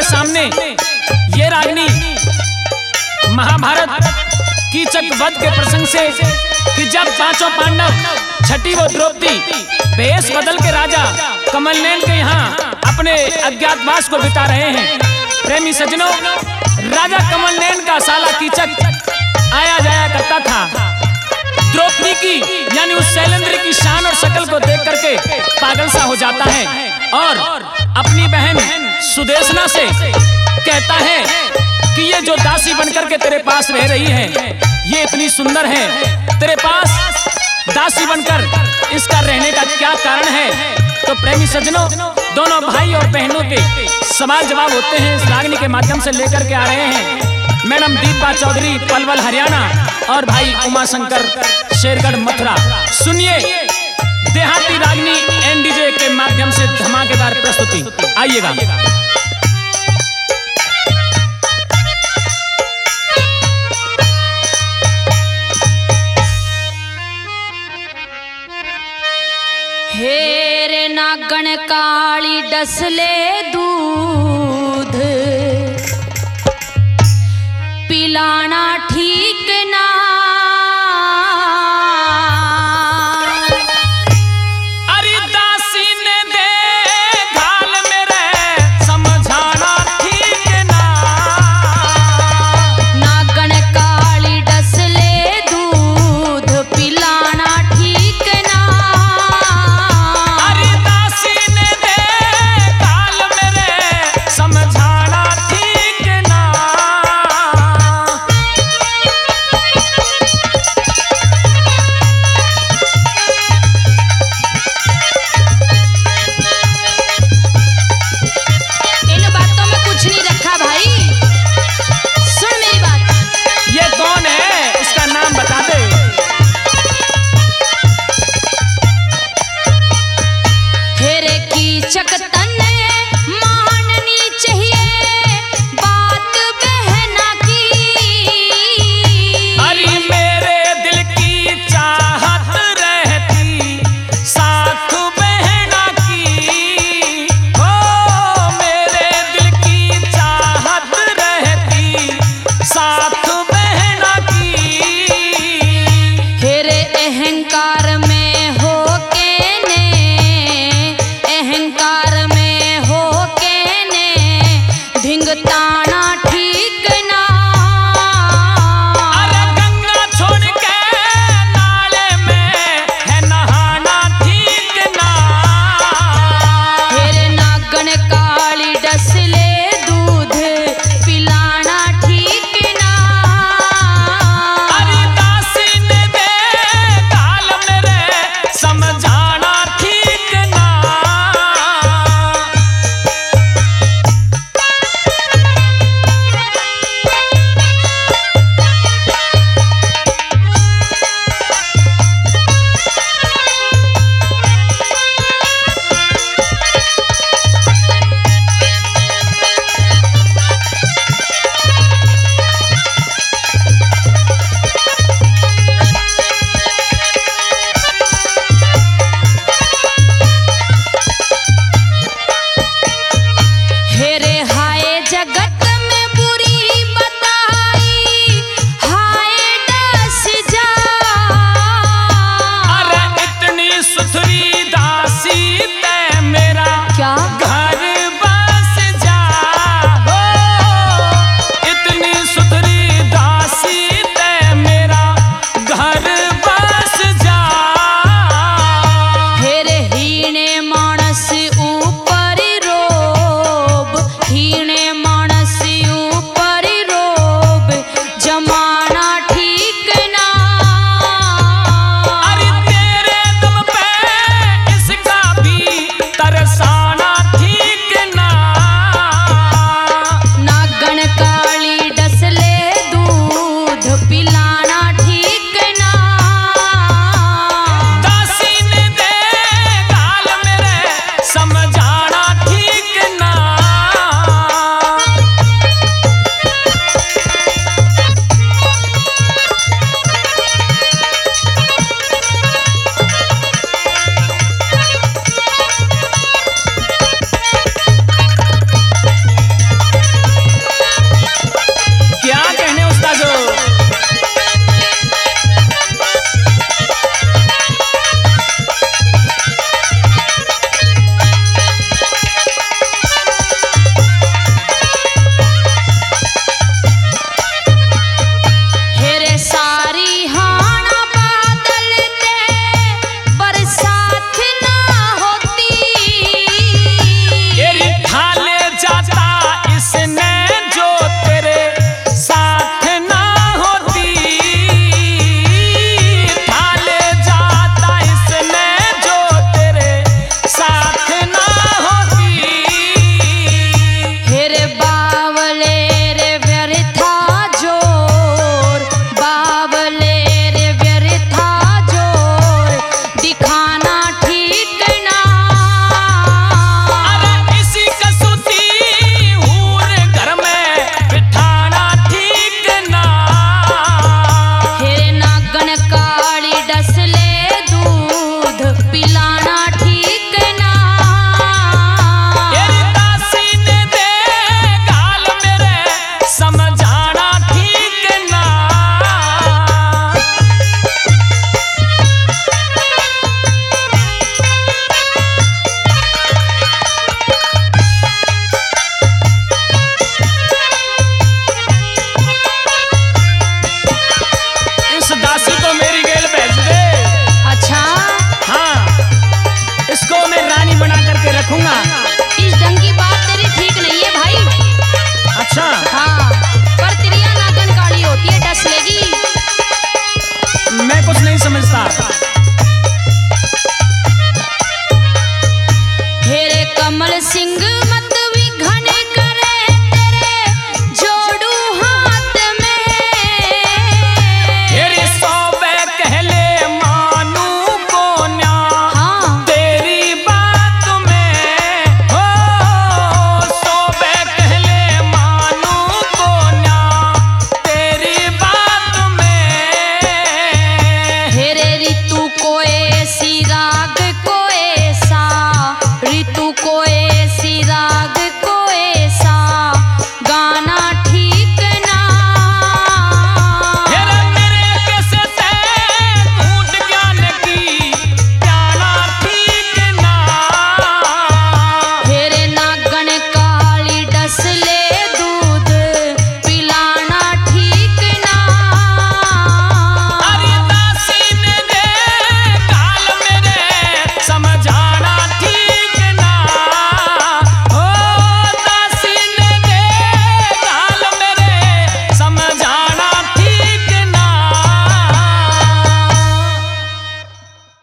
सामने ये रागनी महाभारत कीचक वध के प्रसंग से कि जब पांचों पांडव छठी वो द्रौपदी भेष बदल के राजा कमलनैन के यहाँ अपने अज्ञातवास को बिता रहे हैं। प्रेमी सज्जनों, राजा कमलनैन का साला कीचक आया जाया करता था। द्रौपदी की यानी उस शैलेंद्र की शान और शक्ल को देख करके पागल सा हो जाता है और अपनी बहन सुदेशना से कहता है कि ये जो दासी बनकर के तेरे पास रह रही है ये इतनी सुंदर है, तेरे पास दासी बनकर इसका रहने का क्या कारण है। तो प्रेमी सज्जनों, दोनों भाई और बहनों के सवाल जवाब होते हैं इस रागनी के माध्यम से लेकर के आ रहे हैं मैडम दीपा चौधरी पलवल हरियाणा और भाई उमाशंकर शेरगढ़ मथुरा। सुनिए देहाती रागनी एनडीजे के माध्यम से धमाकेदार प्रस्तुति। आइएगा। हेरे नागण काली डसले दूध पिलाना ठीक ना। अरे दासी ने दे घाल मेरे समझाना ठीक ना। नागण काली डसले दूध पिलाना ठीक ना। अरे दासी ने दे घाल मेरे समझाना ठीक ना। इन बातों में कुछ नहीं रखा भाई, सुन मेरी बात। ये कौन है, इसका नाम बता दे। हेरे कीचक तन्ने माननी चाहिए बात बहना की। अरे मेरे दिल की चाहत रहती साथ बहना की। हो मेरे दिल की चाहत रहती साथ बहना की। हेरे अहंकार में